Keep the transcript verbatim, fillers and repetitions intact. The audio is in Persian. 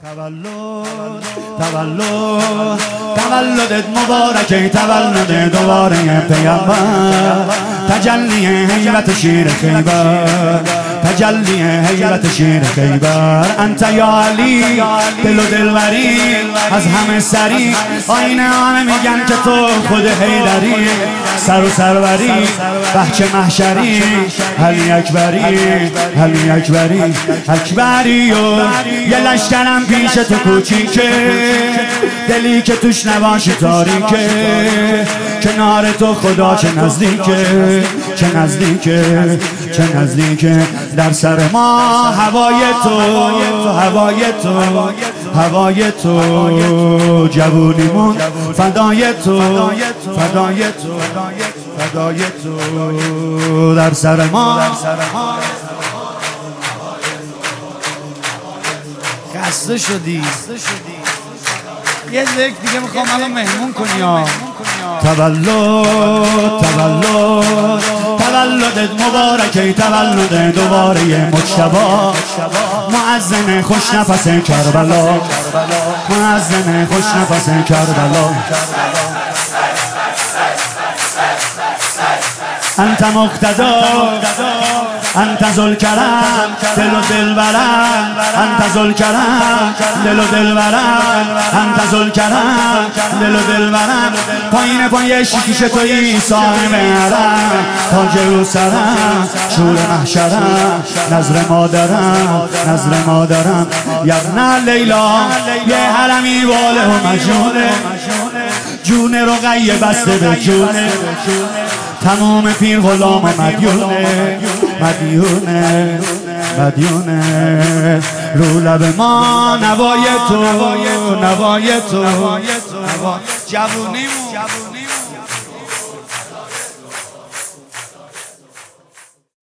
تولد تولد تولدت مبارکه، تولد دوباره پیامبر، تجلی هیبت شیر خیبر، تجلی هیبت شیر خیبر. انت یا علی دل و دلبری، از همه سری آینه همه میگن که تو خود حیدری، سر و سروری بحچه محشری، علی اکبری علی اکبری اکبری. و یه لشکرم پیش تو کوچیکه، دلی که توش نباشی تاریکه، کنار تو خدا چه نزدیکه، چه نزدیکه چه نزدیکه. در سر ما هوای تو هوای تو هوای تو، جوونیمون فدای تو فدای تو فدای تو. در سر ما خسته شدی، یه ذکر دیگه میخوام الان مهمون کنی ها. تولد تولد تولدت مبارکه، تولد دوباره مجتبی، مؤذن خوش نفس کربلا، مؤذن خوش نفس کربلا. انت مقتدا انت ذوالکرم دل و دلبرم، انت ذوالکرم دل و دلبرم، انت ذوالکرم دل و دلبرم. پایین پایین شیکیش تویی صاحب حرم، تاج رو سرم شور محشرم، نظر مادرم نظر مادرم. یبن لیلا یه حرمی واله و مجنونه، جون رقیه بسته به جونه، تمام پیر غلام مدیونه مدیونه مدیونه. رو لب ما نوای تو نوای تو، جوونیمون